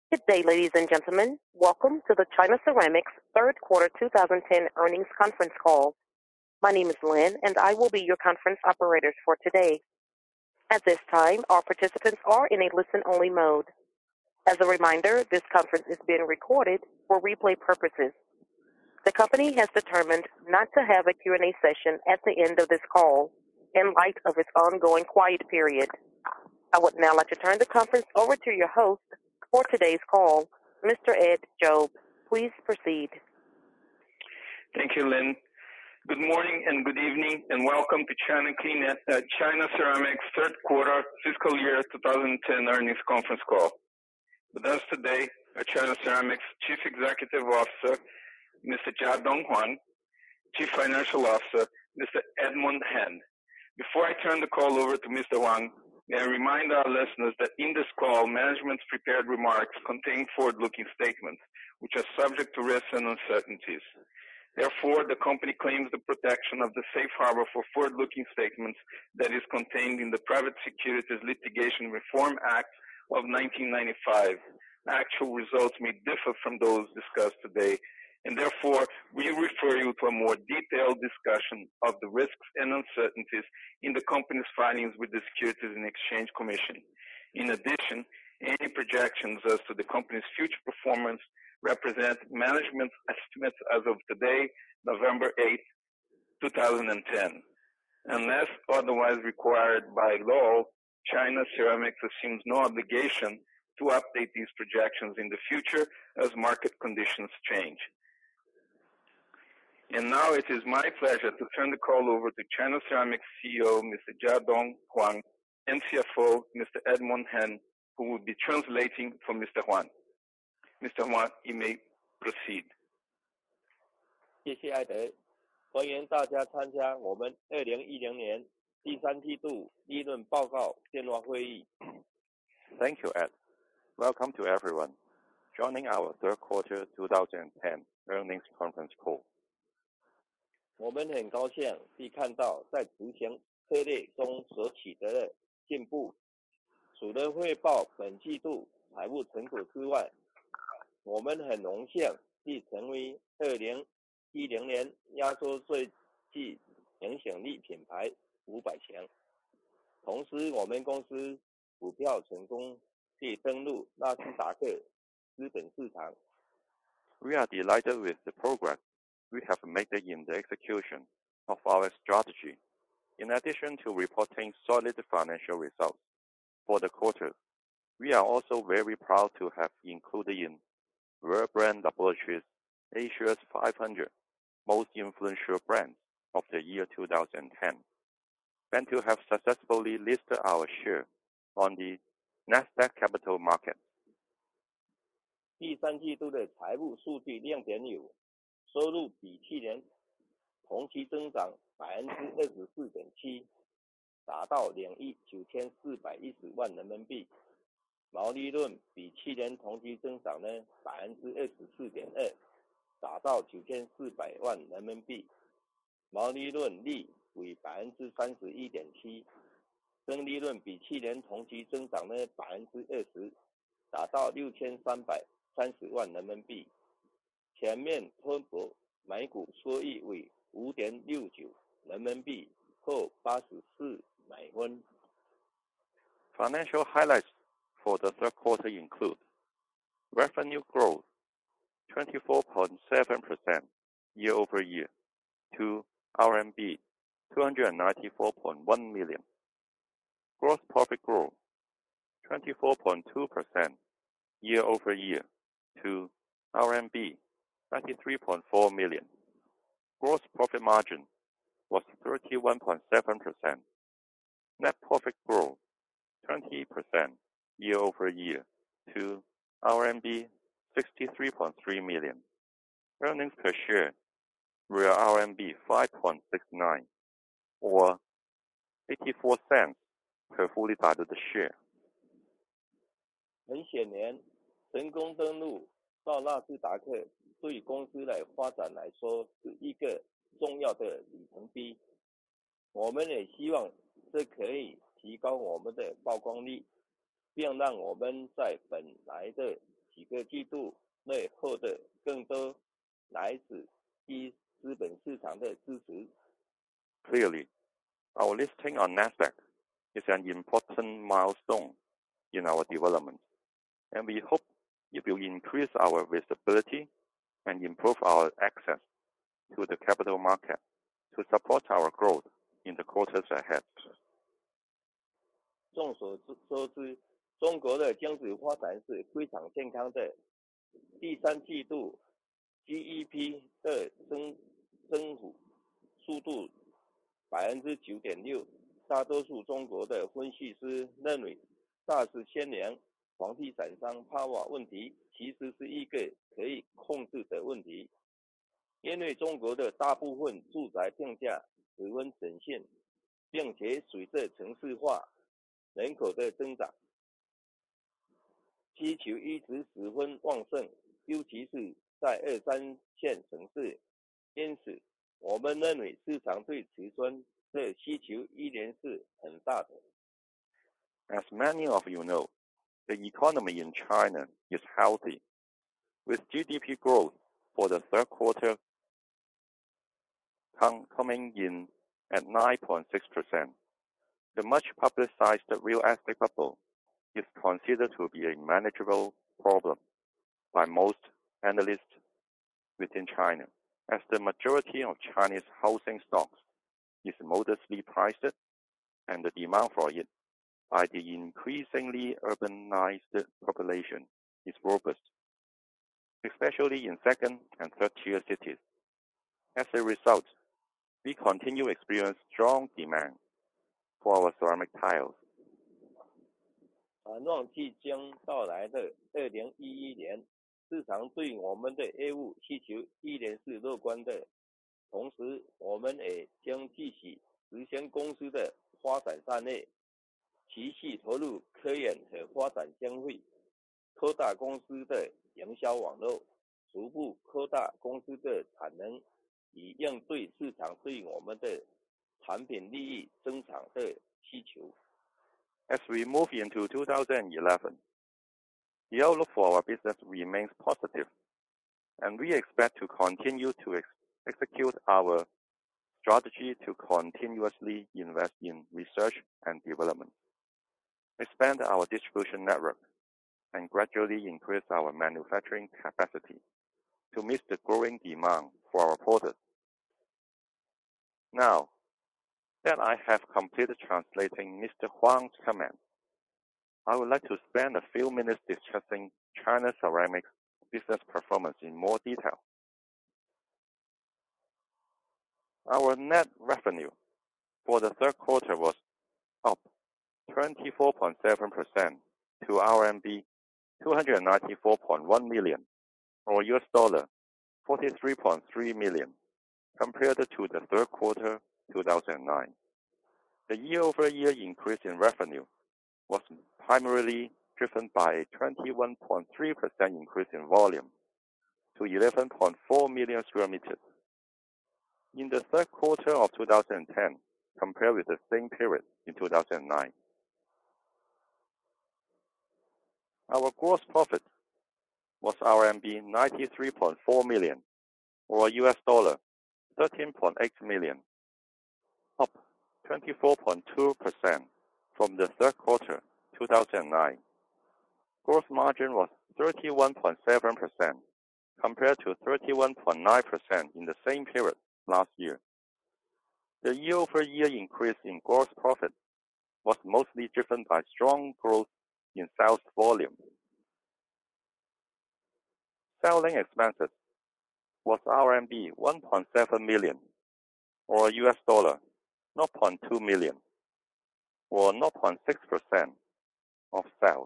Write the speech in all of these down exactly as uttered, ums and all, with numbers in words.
Good day, ladies and gentlemen. Welcome to the China Ceramics third quarter two thousand ten earnings conference call. My name is Lynn, and I will be your conference operator for today. At this time, all participants are in a listen-only mode. As a reminder, this conference is being recorded for replay purposes. The company has determined not to have a Q and A session at the end of this call in light of its ongoing quiet period. I would now like to turn the conference over to your host for today's call, Mister Ed Job. Please proceed. Thank you, Lynn. Good morning and good evening, and welcome to China Clean uh, China Ceramics third quarter fiscal year twenty ten earnings conference call. With us today are China Ceramics Chief Executive Officer, Mister Jiadong Huang, Chief Financial Officer, Mister Edmund Hen. Before I turn the call over to Mister Huang, may I remind our listeners that in this call, management's prepared remarks contain forward-looking statements, which are subject to risks and uncertainties. Therefore, the company claims the protection of the safe harbor for forward-looking statements that is contained in the Private Securities Litigation Reform Act of nineteen ninety-five. Actual results may differ from those discussed today, and therefore we refer you to a more detailed discussion of the risks and uncertainties in the company's filings with the Securities and Exchange Commission. In addition, any projections as to the company's future performance represent management's estimates as of today, November eighth, twenty ten. Unless otherwise required by law, China Ceramics assumes no obligation to update these projections in the future as market conditions change. And now it is my pleasure to turn the call over to China Ceramics C E O, Mister Jiadong Huang, and C F O, Mister Edmund Hen, who will be translating for Mister Huang. Mister Huang, you may proceed. 谢谢艾德，欢迎大家参加我们二零一零年第三季度利润报告电话会议。 Thank you, Ed. Welcome to everyone joining our third quarter twenty ten earnings conference call. 我们很高兴可以看到在执行策略中所取得的进步。除了汇报本季度财务成果之外，我们很荣幸地成为二零一零年亚洲最具影响力品牌五百强。同时，我们公司股票成功地登陆纳斯达克资本市场。 We are delighted with the progress we have made in the execution of our strategy. In addition to reporting solid financial results for the quarter, we are also very proud to have included in World Brand Laboratories Asia's five hundred most influential brands of the year twenty ten, and to have successfully listed our share on the Nasdaq Capital Market. 第三季度的财务数据亮点有：收入比去年同期增长 百分之二十四点七， 达到两亿九千四百一十万人民币。毛利润比去年同期增长呢 百分之二十四点二， 达到九千四百万人民币。毛利润率为 百分之三十一点七， 净利润比去年同期增长呢 百分之二十， 达到六千三百三十万人民币。全面吞薄每股收益为 五点六九 人民币，后八十四美分。 Financial highlights for the third quarter include revenue growth twenty-four point seven percent year over year to R M B two hundred ninety-four point one million. Gross profit growth twenty-four point two percent year over year to R M B ninety-three point four million. Gross profit margin was thirty-one point seven percent. Net profit growth twenty percent year over year to R M B sixty-three point three million. Earnings per share were R M B five point six nine, or eighty-four cents per fully diluted share. 很显然，成功登陆到纳斯达克对公司的发展来说是一个重要的里程碑。我们也希望这可以提高我们的曝光率，并让我们在本来的几个季度内获得更多来自低资本市场的支持。 Clearly, our listing on Nasdaq is an important milestone in our development, and we hope it will increase our visibility and improve our access to the capital market to support our growth in the quarters ahead. 众所周知，中国的经济发展是非常健康的。第三季度 G E P 的增增幅速度 百分之九点六， 大多数中国的分析师认为 SARS 牵连房地产商泡沫问题其实是一个可以控制的问题，因为中国的大部分住宅定价十分稳健，并且随着城市化、人口的增长，需求一直十分旺盛，尤其是在二三线城市。因此，我们认为市场对瓷砖的需求依然是很大的。 As many of you know, the economy in China is healthy, with G D P growth for the third quarter coming in at nine point six percent. The much-publicized real estate bubble is considered to be a manageable problem by most analysts within China, as the majority of Chinese housing stocks is modestly priced, and the demand for it by the increasingly urbanized population is robust, especially in second and third-tier cities. As a result, we continue to experience strong demand for our ceramic tiles. 展望即将到来的二零一一年，市场对我们的业务需求依然是乐观的。同时，我们也将继续实现公司的发展战略，持续投入科研和发展经费，扩大公司的营销网络，逐步扩大公司的产能，以应对市场对我们的产品利益增长的需求。 As we move into two thousand eleven, the outlook for our business remains positive, and we expect to continue to ex execute our strategy to continuously invest in research and development, expand our distribution network, and gradually increase our manufacturing capacity to meet the growing demand for our products. Now that I have completed translating Mister Huang's comments, I would like to spend a few minutes discussing China Ceramics business performance in more detail. Our net revenue for the third quarter was up twenty-four point seven percent to R M B two hundred ninety-four point one million, or U S dollar forty-three point three million, compared to the third quarter two thousand nine. The year-over-year increase in revenue was primarily driven by a twenty-one point three percent increase in volume to eleven point four million square meters in the third quarter of two thousand ten, compared with the same period in two thousand nine. Our gross profit was R M B ninety-three point four million, or U S dollar thirteen point eight million, up twenty-four point two percent from the third quarter two thousand nine. Gross margin was thirty-one point seven percent, compared to thirty-one point nine percent in the same period last year. The year-over-year increase in gross profit was mostly driven by strong growth in sales volume. Selling expenses was R M B one point seven million, or U S dollar zero point two million, or zero point six percent of sales.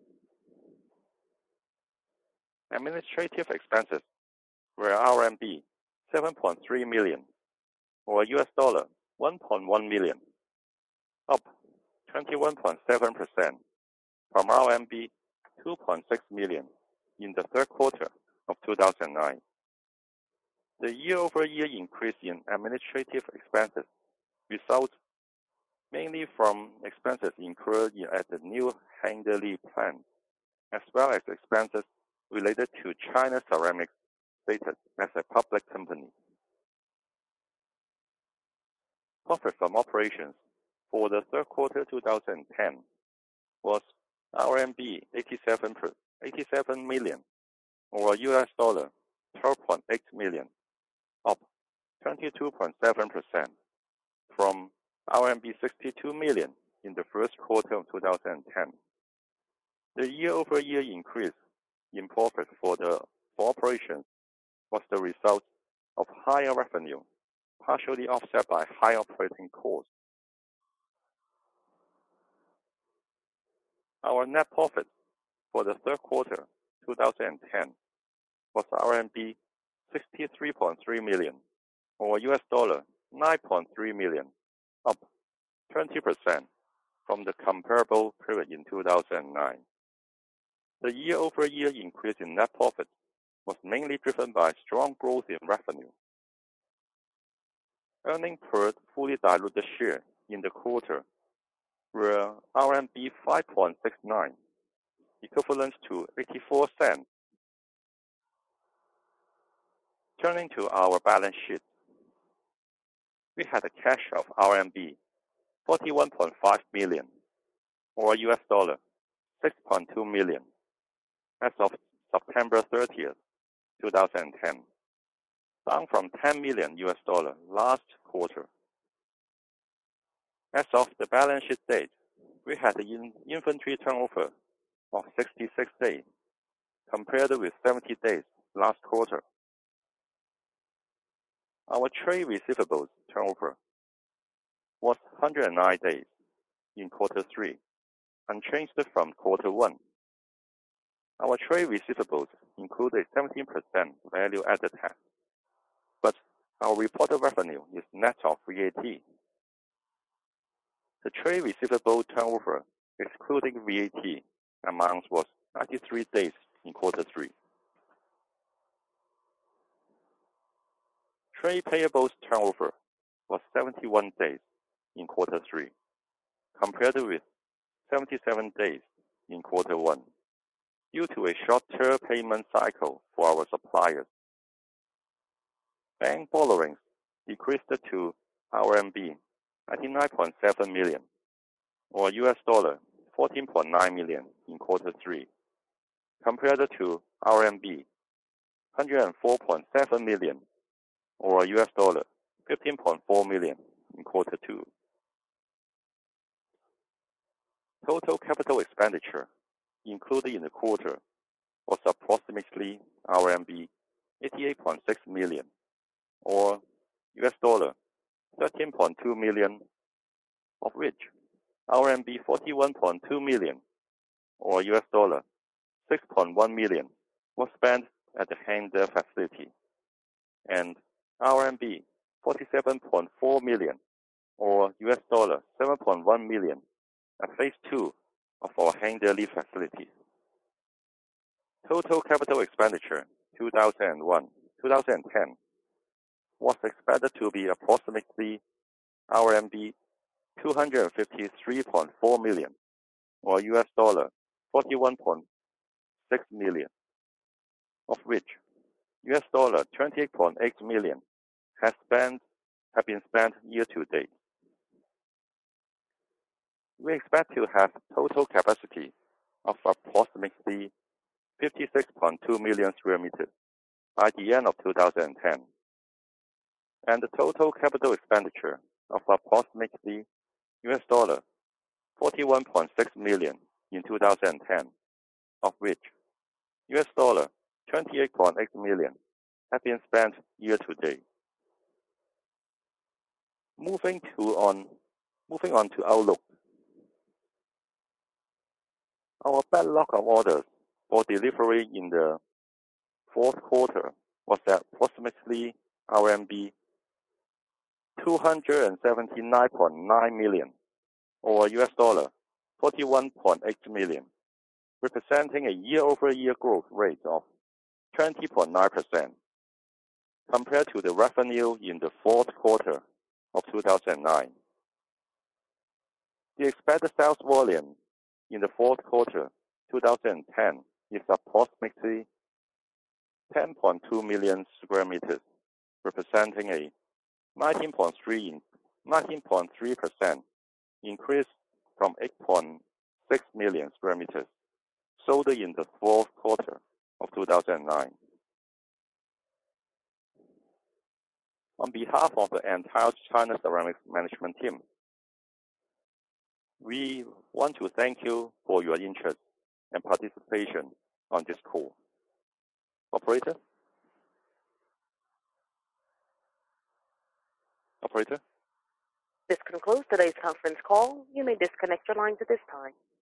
Administrative expenses were R M B seven point three million, or U S dollar one point one million, up twenty-one point seven percent from R M B two point six million in the third quarter of two thousand nine. The year-over-year increase in administrative expenses results mainly from expenses incurred at the new Hengdeli plant, as well as expenses related to China Ceramics status as a public company. Profit from operations for the third quarter two thousand ten was R M B eighty-seven million, or U S dollar twelve point eight million, up twenty-two point seven percent from R M B sixty-two million in the first quarter of two thousand ten. The year-over-year increase in profit for the for operations was the result of higher revenue, partially offset by high operating costs. Our net profit for the third quarter two thousand ten was R M B sixty-three point three million, or U S dollar nine point three million, up twenty percent from the comparable period in two thousand nine. The year-over-year increase in net profit was mainly driven by strong growth in revenue. Earnings per fully diluted share in the quarter were R M B five point six nine, equivalent to eighty-four cents. Turning to our balance sheet, we had a cash of R M B forty-one point five million, or U S dollar six point two million, as of September thirtieth, two thousand ten, down from ten million U S dollar last quarter. As of the balance sheet date, we had an inventory turnover of sixty-six days, compared with seventy days last quarter. Our trade receivables turnover was one hundred nine days in quarter three, unchanged from quarter one. Our trade receivables include a seventeen percent value-added tax, but our reported revenue is net of V A T. The trade receivable turnover, excluding V A T, amount was ninety-three days in quarter three. Trade payables turnover was seventy-one days in quarter three, compared with seventy-seven days in quarter one, due to a shorter payment cycle for our suppliers. Bank borrowings decreased to R M B ninety-nine point seven million, or U S dollar fourteen point nine million in quarter three, compared to R M B one hundred four point seven million, or U S dollar fifteen point four million in quarter two. Total capital expenditure included in the quarter was approximately R M B eighty-eight point six million, or U S dollar thirteen point two million, of which R M B forty-one point two million, or U S dollar six point one million, was spent at the Hangzhou facility, and R M B forty-seven point four million, or U S dollar seven point one million, at phase two of our Hangzhou facility. Total capital expenditure two thousand ten was expected to be approximately R M B two hundred fifty-three point four million, or U S dollar forty-one point six million, of which U S dollar twenty-eight point eight million has spent have been spent year to date. We expect to have total capacity of approximately fifty-six point two million square meters by the end of two thousand ten, and the total capital expenditure of approximately U S dollar forty-one point six million in two thousand ten, of which U S dollar twenty-eight point eight million have been spent year to date. Moving to on, moving on to outlook. Our backlog of orders for delivery in the fourth quarter was at approximately R M B two hundred seventy-nine point nine million, or U S dollar forty-one point eight million, representing a year-over-year growth rate of twenty point nine percent compared to the revenue in the fourth quarter of two thousand nine. The expected sales volume in the fourth quarter two thousand ten is approximately seventeen point two million square meters, representing a nineteen point three percent increase from eight point six million square meters sold in the fourth quarter of two thousand nine. On behalf of the entire China Ceramics management team, we want to thank you for your interest and participation on this call. Operator? Operator? This concludes today's conference call. You may disconnect your lines at this time.